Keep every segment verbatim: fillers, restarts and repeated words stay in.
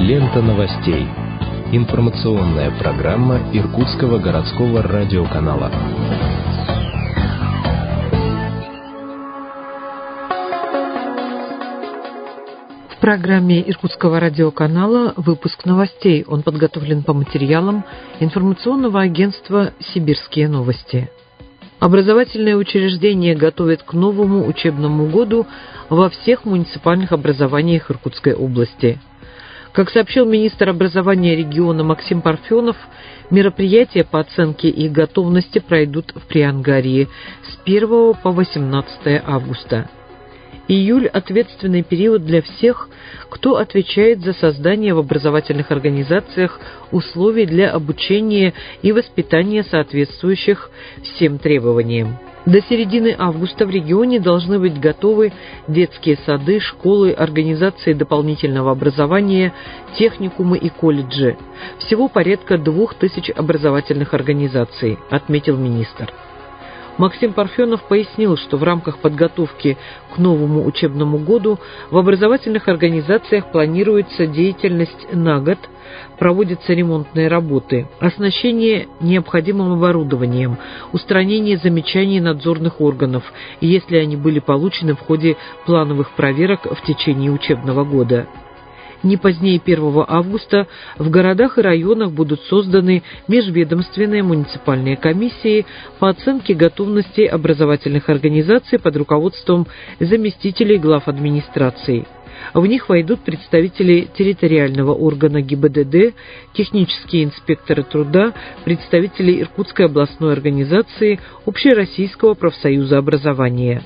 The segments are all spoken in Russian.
Лента новостей. Информационная программа Иркутского городского радиоканала. В программе Иркутского радиоканала выпуск новостей. Он подготовлен по материалам информационного агентства «Сибирские новости». Образовательные учреждения готовят к новому учебному году во всех муниципальных образованиях Иркутской области. Как сообщил министр образования региона Максим Парфенов, мероприятия по оценке их готовности пройдут в Приангарье с первого по восемнадцатое августа. Июль – ответственный период для всех, кто отвечает за создание в образовательных организациях условий для обучения и воспитания, соответствующих всем требованиям. До середины августа в регионе должны быть готовы детские сады, школы, организации дополнительного образования, техникумы и колледжи. Всего порядка двух тысяч образовательных организаций, отметил министр. Максим Парфенов пояснил, что в рамках подготовки к новому учебному году в образовательных организациях планируется деятельность на год, проводятся ремонтные работы, оснащение необходимым оборудованием, устранение замечаний надзорных органов, если они были получены в ходе плановых проверок в течение учебного года. Не позднее первого августа в городах и районах будут созданы межведомственные муниципальные комиссии по оценке готовности образовательных организаций под руководством заместителей глав администраций. В них войдут представители территориального органа ГИБДД, технические инспекторы труда, представители Иркутской областной организации Общероссийского профсоюза образования.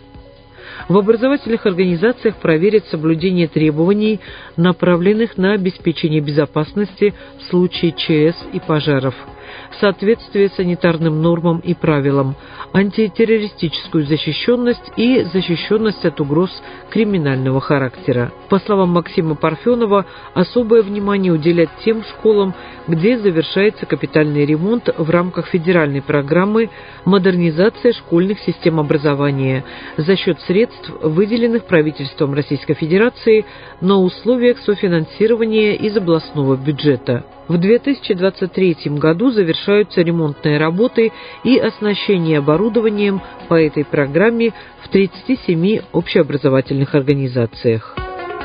В образовательных организациях проверят соблюдение требований, направленных на обеспечение безопасности в случае ЧС и пожаров, соответствие санитарным нормам и правилам, антитеррористическую защищенность и защищенность от угроз криминального характера. По словам Максима Парфенова, особое внимание уделят тем школам, где завершается капитальный ремонт в рамках федеральной программы «Модернизация школьных систем образования» за счет средств, выделенных правительством Российской Федерации на условиях софинансирования из областного бюджета. В две тысячи двадцать третьем году завершаются ремонтные работы и оснащение оборудованием по этой программе в тридцати семи общеобразовательных организациях.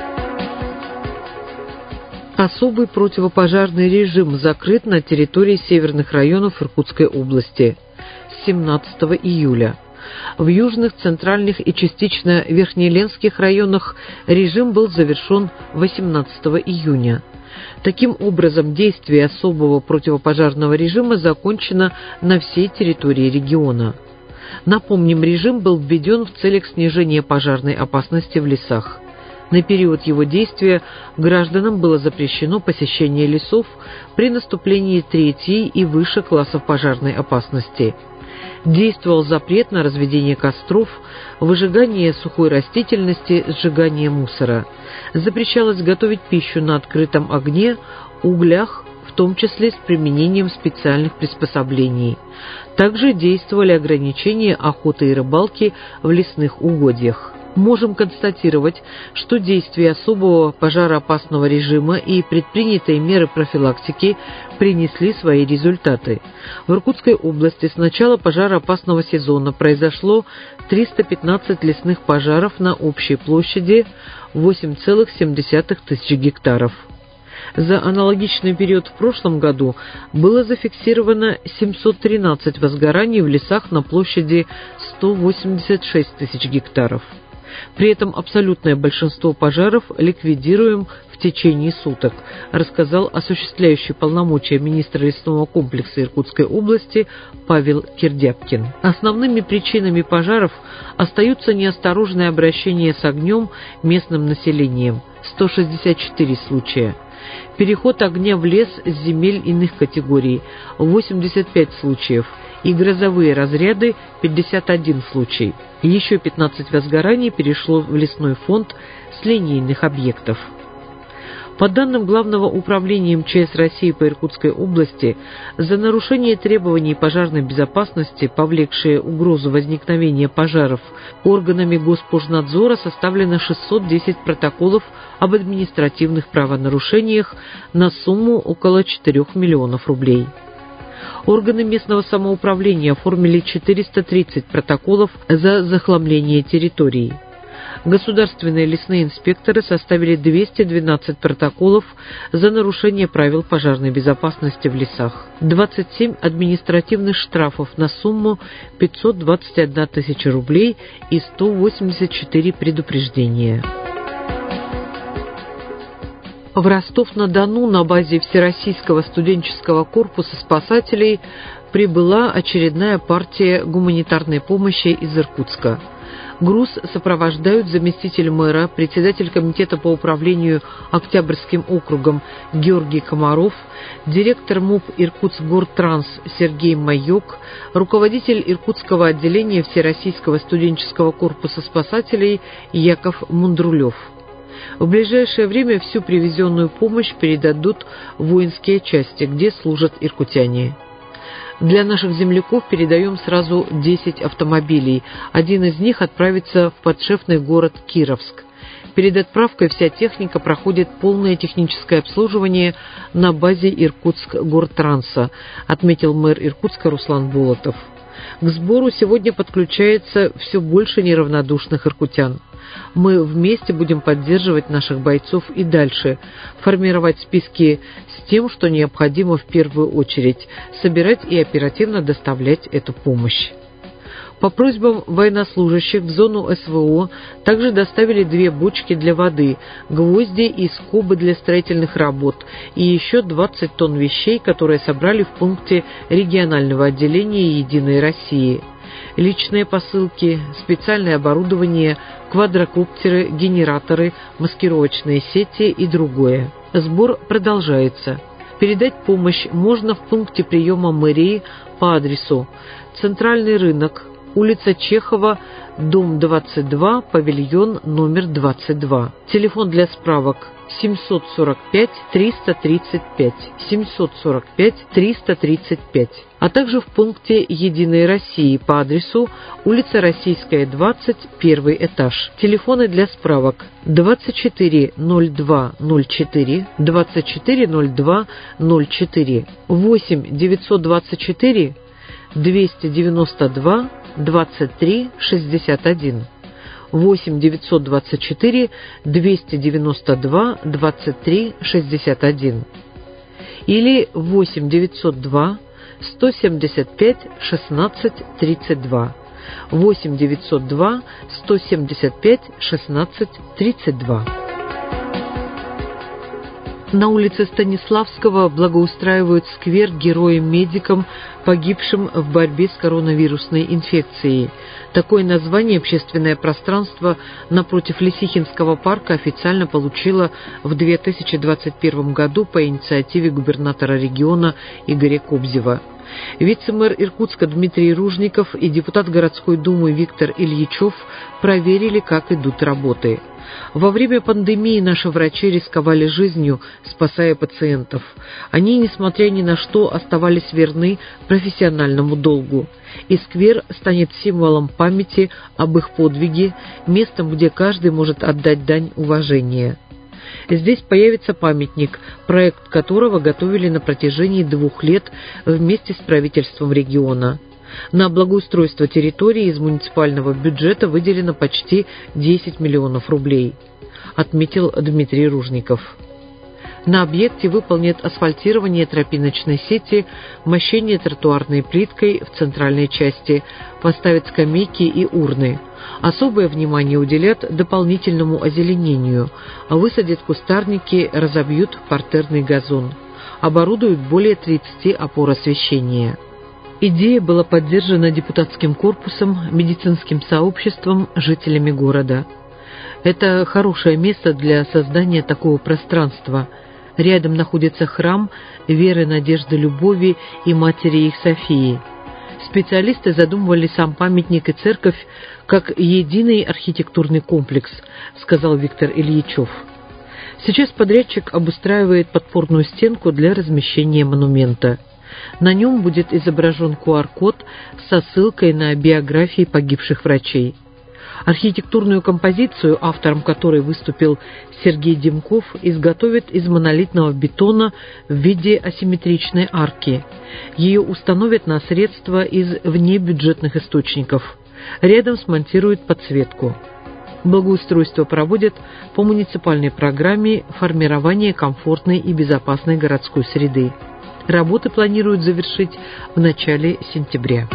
Особый противопожарный режим закрыт на территории северных районов Иркутской области с семнадцатого июля. В южных, центральных и частично верхнеленских районах режим был завершен восемнадцатого июня. Таким образом, действие особого противопожарного режима закончено на всей территории региона. Напомним, режим был введен в целях снижения пожарной опасности в лесах. На период его действия гражданам было запрещено посещение лесов при наступлении третьей и выше классов пожарной опасности. Действовал запрет на разведение костров, выжигание сухой растительности, сжигание мусора. Запрещалось готовить пищу на открытом огне, углях, в том числе с применением специальных приспособлений. Также действовали ограничения охоты и рыбалки в лесных угодьях. Можем констатировать, что действия особого пожароопасного режима и предпринятые меры профилактики принесли свои результаты. В Иркутской области с начала пожароопасного сезона произошло триста пятнадцать лесных пожаров на общей площади восемь целых семь десятых тысяч гектаров. За аналогичный период в прошлом году было зафиксировано семьсот тринадцать возгораний в лесах на площади сто восемьдесят шесть тысяч гектаров. При этом абсолютное большинство пожаров ликвидируем в течение суток, рассказал осуществляющий полномочия министра лесного комплекса Иркутской области Павел Кирдяпкин. Основными причинами пожаров остаются неосторожное обращение с огнем местным населением – сто шестьдесят четыре случая, переход огня в лес с земель иных категорий – восемьдесят пять случаев, и грозовые разряды – пятьдесят один случай. Еще пятнадцать возгораний перешло в лесной фонд с линейных объектов. По данным Главного управления эм че эс России по Иркутской области, за нарушение требований пожарной безопасности, повлекшие угрозу возникновения пожаров, органами Госпожнадзора составлено шестьсот десять протоколов об административных правонарушениях на сумму около четырёх миллионов рублей. Органы местного самоуправления оформили четыреста тридцать протоколов за захламление территорий. Государственные лесные инспекторы составили двести двенадцать протоколов за нарушение правил пожарной безопасности в лесах, двадцать семь административных штрафов на сумму пятьсот двадцать одна тысяча рублей и сто восемьдесят четыре предупреждения. В Ростов-на-Дону на базе Всероссийского студенческого корпуса спасателей прибыла очередная партия гуманитарной помощи из Иркутска. Груз сопровождают заместитель мэра, председатель комитета по управлению Октябрьским округом Георгий Комаров, директор МУП «Иркутскгортранс» Сергей Майок, руководитель Иркутского отделения Всероссийского студенческого корпуса спасателей Яков Мундрулев. В ближайшее время всю привезенную помощь передадут в воинские части, где служат иркутяне. Для наших земляков передаем сразу десять автомобилей. Один из них отправится в подшефный город Кировск. Перед отправкой вся техника проходит полное техническое обслуживание на базе Иркутскгортранса, отметил мэр Иркутска Руслан Болотов. К сбору сегодня подключается все больше неравнодушных иркутян. Мы вместе будем поддерживать наших бойцов и дальше, формировать списки с тем, что необходимо в первую очередь, собирать и оперативно доставлять эту помощь. По просьбам военнослужащих в зону эс вэ о также доставили две бочки для воды, гвозди и скобы для строительных работ и еще двадцать тонн вещей, которые собрали в пункте регионального отделения «Единой России». Личные посылки, специальное оборудование, квадрокоптеры, генераторы, маскировочные сети и другое. Сбор продолжается. Передать помощь можно в пункте приема мэрии по адресу Центральный рынок, улица Чехова, дом двадцать два, павильон номер двадцать два. Телефон для справок семьсот сорок пять триста тридцать пять, семьсот сорок пять триста тридцать пять, а также в пункте «Единой России» по адресу улица Российская, двадцать, первый этаж. Телефоны для справок двадцать четыре ноль два ноль четыре, двадцать четыре ноль два ноль четыре, восемь девятьсот двадцать четыре двести девяносто два двадцать три шестьдесят один, восемь девятьсот двадцать четыре двести девяносто два двадцать три шестьдесят один или восемь девятьсот два сто семьдесят пять шестнадцать тридцать два, восемь девятьсот два сто семьдесят пять шестнадцать тридцать два. На улице Станиславского благоустраивают сквер героям-медикам, погибшим в борьбе с коронавирусной инфекцией. Такое название общественное пространство напротив Лисихинского парка официально получило в две тысячи двадцать первом году по инициативе губернатора региона Игоря Кобзева. Вице-мэр Иркутска Дмитрий Ружников и депутат городской думы Виктор Ильичев проверили, как идут работы. Во время пандемии наши врачи рисковали жизнью, спасая пациентов. Они, несмотря ни на что, оставались верны профессиональному долгу. И сквер станет символом памяти об их подвиге, местом, где каждый может отдать дань уважения. Здесь появится памятник, проект которого готовили на протяжении двух лет вместе с правительством региона. На благоустройство территории из муниципального бюджета выделено почти десять миллионов рублей, отметил Дмитрий Ружников. На объекте выполнят асфальтирование тропиночной сети, мощение тротуарной плиткой в центральной части, поставят скамейки и урны. Особое внимание уделят дополнительному озеленению, высадят кустарники, разобьют партерный газон, оборудуют более тридцати опор освещения. Идея была поддержана депутатским корпусом, медицинским сообществом, жителями города. Это хорошее место для создания такого пространства. Рядом находится храм Веры, Надежды, Любови и Матери их Софии. Специалисты задумывали сам памятник и церковь как единый архитектурный комплекс, сказал Виктор Ильичев. Сейчас подрядчик обустраивает подпорную стенку для размещения монумента. На нем будет изображен ку ар код со ссылкой на биографии погибших врачей. Архитектурную композицию, автором которой выступил Сергей Демков, изготовят из монолитного бетона в виде асимметричной арки. Ее установят на средства из внебюджетных источников. Рядом смонтируют подсветку. Благоустройство проводят по муниципальной программе формирования комфортной и безопасной городской среды. Работы планируют завершить в начале сентября.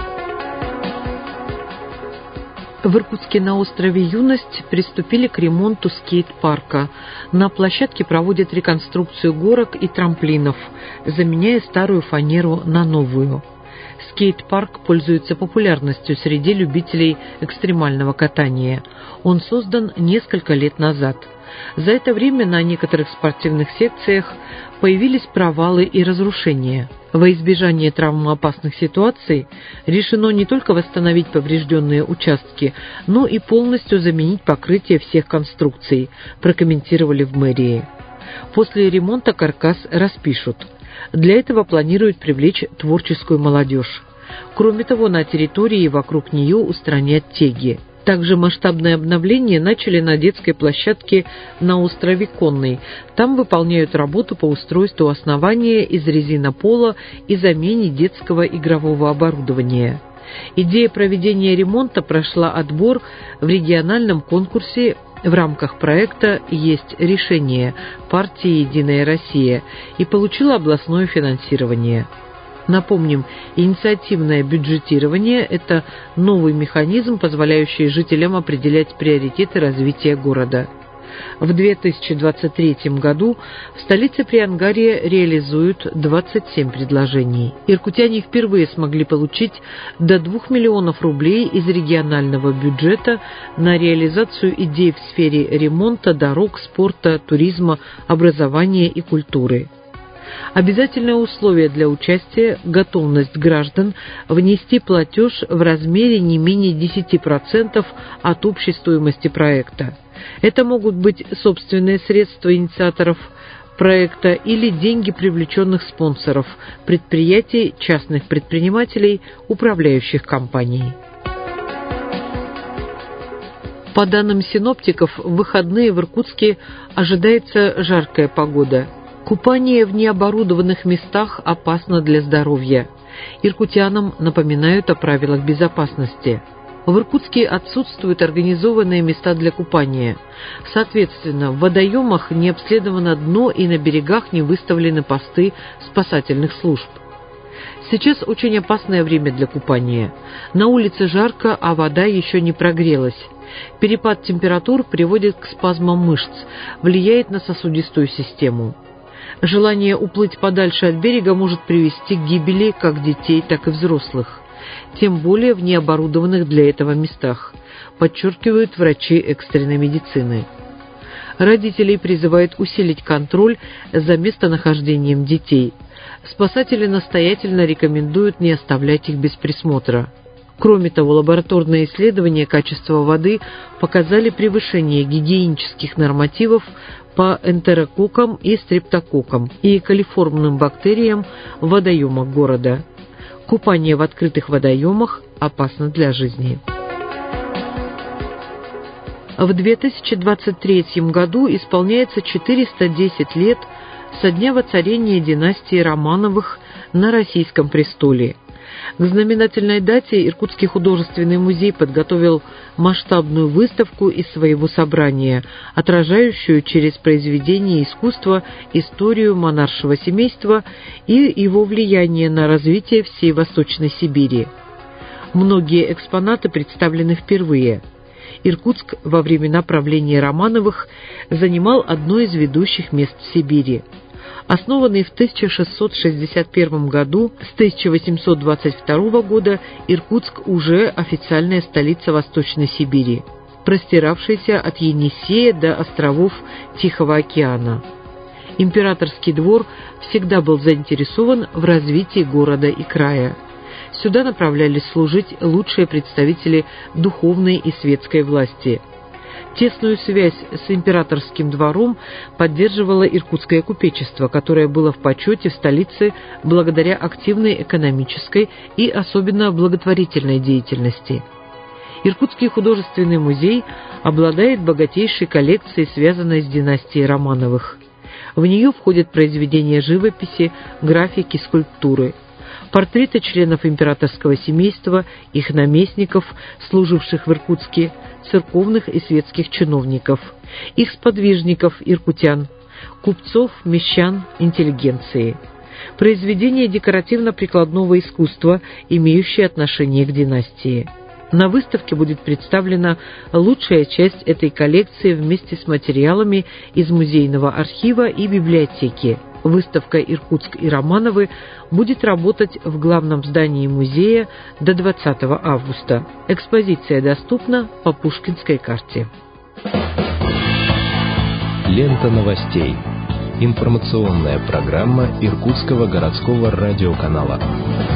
В Иркутске на острове Юность приступили к ремонту скейт-парка. На площадке проводят реконструкцию горок и трамплинов, заменяя старую фанеру на новую. Скейт-парк пользуется популярностью среди любителей экстремального катания. Он создан несколько лет назад. За это время на некоторых спортивных секциях появились провалы и разрушения. Во избежание травмоопасных ситуаций решено не только восстановить поврежденные участки, но и полностью заменить покрытие всех конструкций, прокомментировали в мэрии. После ремонта каркас распишут. Для этого планируют привлечь творческую молодежь. Кроме того, на территории и вокруг нее устранят теги. Также масштабное обновление начали на детской площадке на острове Конный. Там выполняют работу по устройству основания из резинопола и замене детского игрового оборудования. Идея проведения ремонта прошла отбор в региональном конкурсе в рамках проекта «Есть решение» партии «Единая Россия» и получила областное финансирование. Напомним, инициативное бюджетирование – это новый механизм, позволяющий жителям определять приоритеты развития города. В две тысячи двадцать третьем году в столице Приангарья реализуют двадцать семь предложений. Иркутяне впервые смогли получить до двух миллионов рублей из регионального бюджета на реализацию идей в сфере ремонта дорог, спорта, туризма, образования и культуры. Обязательное условие для участия – готовность граждан внести платеж в размере не менее десяти процентов от общей стоимости проекта. Это могут быть собственные средства инициаторов проекта или деньги привлеченных спонсоров, предприятий, частных предпринимателей, управляющих компаний. По данным синоптиков, в выходные в Иркутске ожидается жаркая погода. Купание в необорудованных местах опасно для здоровья. Иркутянам напоминают о правилах безопасности. В Иркутске отсутствуют организованные места для купания. Соответственно, в водоемах не обследовано дно и на берегах не выставлены посты спасательных служб. Сейчас очень опасное время для купания. На улице жарко, а вода еще не прогрелась. Перепад температур приводит к спазмам мышц, влияет на сосудистую систему. Желание уплыть подальше от берега может привести к гибели как детей, так и взрослых. Тем более в необорудованных для этого местах, подчеркивают врачи экстренной медицины. Родителей призывают усилить контроль за местонахождением детей. Спасатели настоятельно рекомендуют не оставлять их без присмотра. Кроме того, лабораторные исследования качества воды показали превышение гигиенических нормативов по энтерококкам и стрептококкам и колиформным бактериям в водоемах города. Купание в открытых водоемах опасно для жизни. В две тысячи двадцать третьем году исполняется четыреста десять лет со дня воцарения династии Романовых на российском престоле. К знаменательной дате Иркутский художественный музей подготовил масштабную выставку из своего собрания, отражающую через произведения искусства историю монаршего семейства и его влияние на развитие всей Восточной Сибири. Многие экспонаты представлены впервые. Иркутск во времена правления Романовых занимал одно из ведущих мест в Сибири. Основанный в тысяча шестьсот шестьдесят первом году, с тысяча восемьсот двадцать второго года Иркутск уже официальная столица Восточной Сибири, простиравшаяся от Енисея до островов Тихого океана. Императорский двор всегда был заинтересован в развитии города и края. Сюда направлялись служить лучшие представители духовной и светской власти. Тесную связь с императорским двором поддерживало иркутское купечество, которое было в почете в столице благодаря активной экономической и особенно благотворительной деятельности. Иркутский художественный музей обладает богатейшей коллекцией, связанной с династией Романовых. В нее входят произведения живописи, графики, скульптуры, портреты членов императорского семейства, их наместников, служивших в Иркутске, церковных и светских чиновников, их сподвижников, иркутян, купцов, мещан, интеллигенции. Произведения декоративно-прикладного искусства, имеющие отношение к династии. На выставке будет представлена лучшая часть этой коллекции вместе с материалами из музейного архива и библиотеки. Выставка «Иркутск и Романовы» будет работать в главном здании музея до двадцатого августа. Экспозиция доступна по Пушкинской карте. Лента новостей. Информационная программа Иркутского городского радиоканала.